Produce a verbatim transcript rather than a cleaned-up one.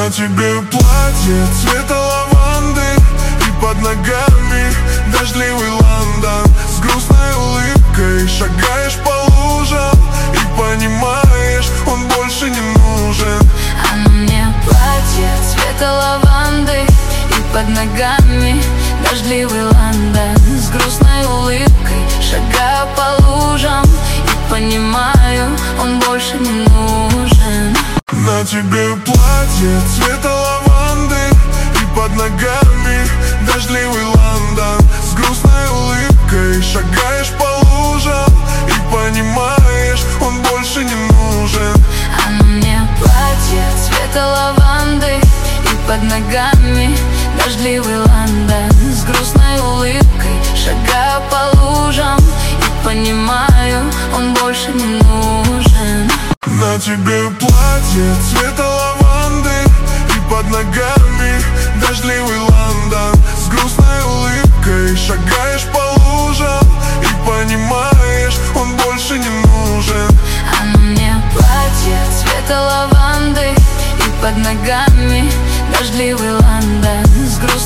На тебе платье цвета лаванды, и под ногами дождливый Лондон. С грустной улыбкой шагаешь по лужам и понимаешь, он больше не нужен. А на мне платье цвета лаванды, и под ногами дождливый Лондон. С грустной улыбкой шагаю по лужам и понимаю, он больше не нужен. На тебе платье цвета лаванды, и под ногами дождливый Лондон. С грустной улыбкой шагаешь по лужам и понимаешь, он больше не нужен. А на мне платье цвета лаванды, и под ногами дождливый Лондон. С грустной улыбкой шагаю по лужам и понимаю, он больше не нужен. На тебе платье цвета лаванды, и под ногами дождливый Лондон. С грустной улыбкой шагаешь по лужам и понимаешь, он больше не нужен. А на мне платье цвета лаванды, и под ногами дождливый Лондон. С грустной